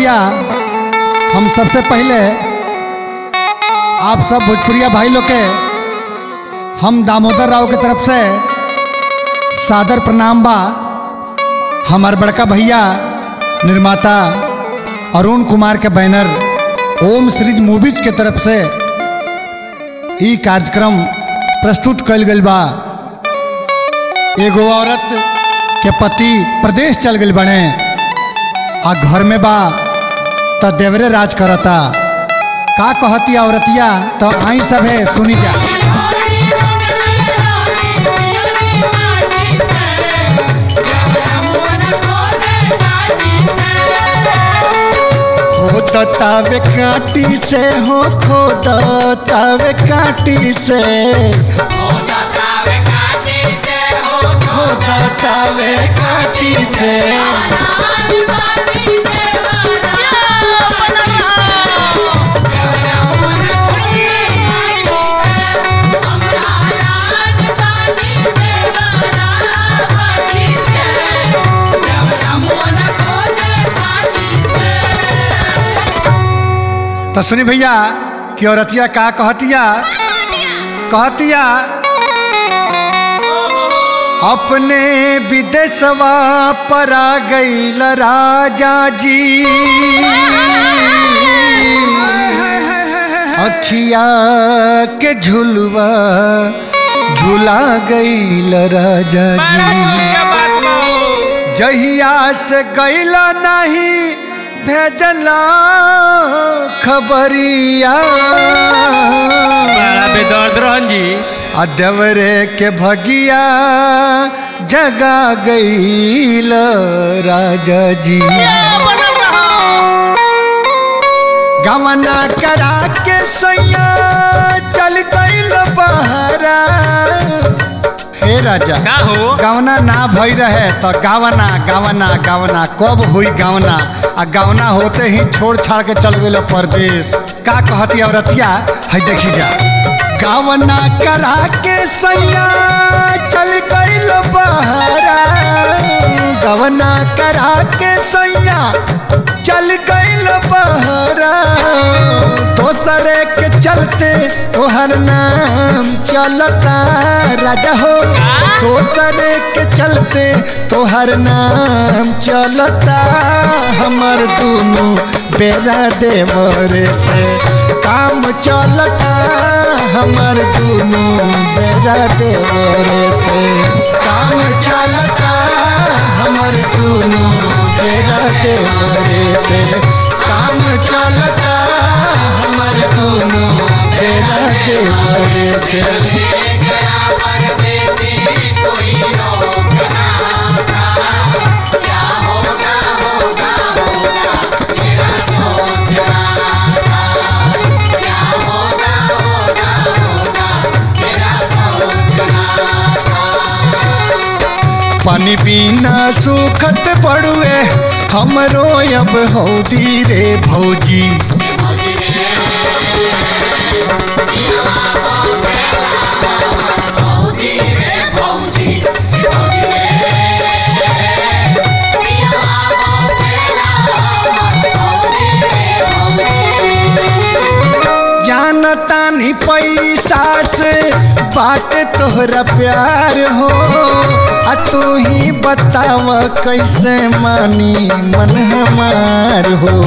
भैया, हम सबसे पहले आप सब भोजपुरिया भाई लोग के हम दामोदर राव के तरफ से सादर प्रणाम बा। हमार बड़का भैया निर्माता अरुण कुमार के बैनर ओम सीरीज मूवीज के तरफ से ई कार्यक्रम प्रस्तुत कल गल बा। एगो औरत के पति प्रदेश चल गए बने आ घर में बा तो देवरे राज करता। का कहती औरतिया तो आई सब है सुनी जा। खोदतावे काटी से हो खोदतावे काटी से खोदतावे काटी से तो सुनी भैया कि औरतिया का कहतिया अपने विदेशवा पर आ गईल राजा जी, अखिया के झुलवा झुला गईल राजा जी। जहिया से गईला नहीं भेजला खबरिया, बड़ा बेदर्द रहन जी। देवरे के भगिया जगा गईल राजा जी। गवना करा के सैया चल गईल बहरा। हे राजा का हो गवना ना भई रहे तो गावना गावना गावना कब हुई गावना, आ गावना होते ही छोड़ छाड़ के चल गए परदेश। का कहती औरतिया है देखी जा। गावना करा के सैया चल गईल बहरा, गवना करा के सैया चल गईल बहरा। दोसरे के चलते तोहर नाम चलता राजा हो, दोसरे के चलते तोहर नाम चलता। हमर दोनों बेरा देवरे से काम चलता, हमर दोनों बेरा देवरे से काम चलता। हमर दोनों बेरा देवरे से काम चलता, हमर दोनों बेरा देवरे से। पानी बिना सुखत पड़ुए हमरो अब हौदी रे भौजी। जानता नहीं पैसा से बात तोहरा प्यार हो, आ तू ही बताव कैसे मानी मन हमार हो।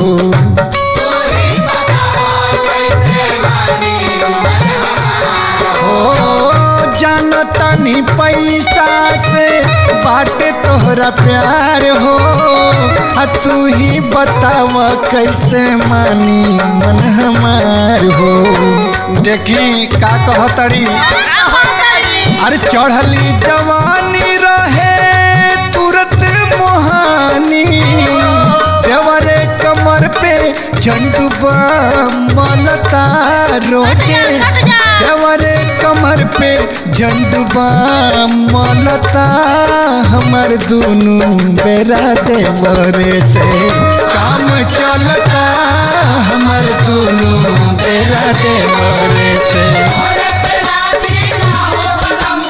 जानता नहीं पैसा से बात तोहरा प्यार हो, आ तू ही बताव कैसे मानी मन हमार हो। देखी का कहतड़ी अरे चढ़ली जवानी रहे तुरंत मोहानी, देवरे कमर पे झंडुबा मलता रोजे। देवरे कमर पे झंडुबा मलता, हमर दोनों बेरा देवरे से काम चलता। हमर दोनों बेरा देवरे से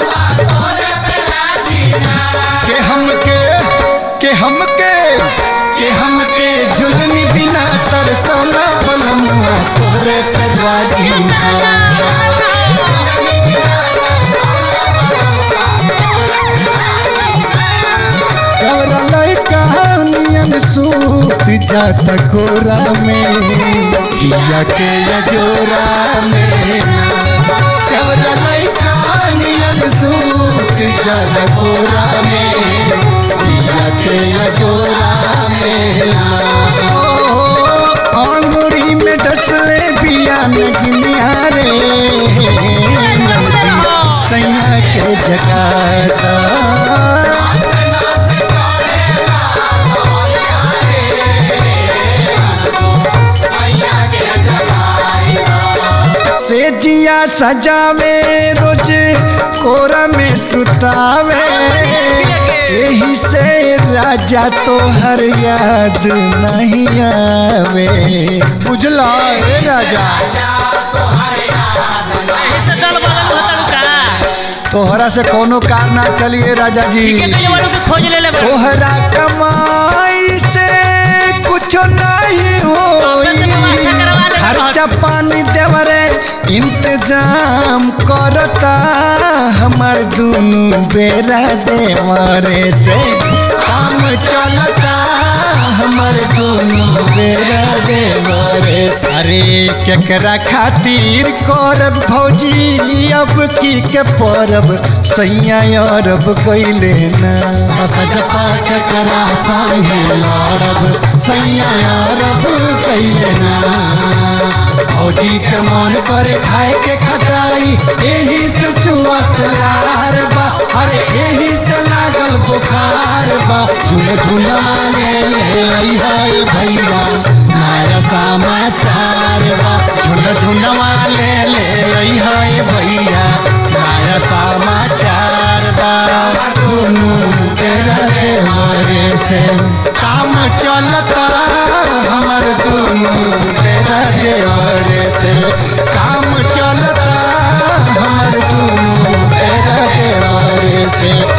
के हमके कि हमके झुलनी बिना तरसौला बलमुआ तोरे पे राजी ना। कवरा लइका नियन सूत जाता कोरा में दिया के अजोरा में। कवरा लइका नियन सूत जाता कोरा में दिया के अजोरा में। अंगूरी में डसले बिया नगिनिया रे नंदी सैया के जगाता। से जिया सजावे रोज कोरा में सुतावे यही से राजा तो हर याद नहीं आवे। बुझला रे राजा तोहरा से कोनो कार ना चलिए राजा जी। तोहरा कमाई से कुछ नहीं होई खर्चा पानी देवरे इंतजाम करता हमार दोनों बेरा देवरे से काम चलता हमार दोनों बेरा देवरे। अरे केकरा खातिर करब भौजी अब की के परब सैया अरब कैले ना। सजपा केकरा संगे लड़ब सैया अरब कैले ना। भौजी के मन करे खाए के खटाई यही से चुअत लार बा। अरे यही से लागल बुखार बा। झूल झूलवा ले हाय भैया नया समाचार बा। झूल झूलवा ले हाय भैया नया समाचार बा। दोनों तेरा देवरे से काम चलता हमार दोनों तेरा देवरे से काम चलता हमार दोनों तेरा देवरे से।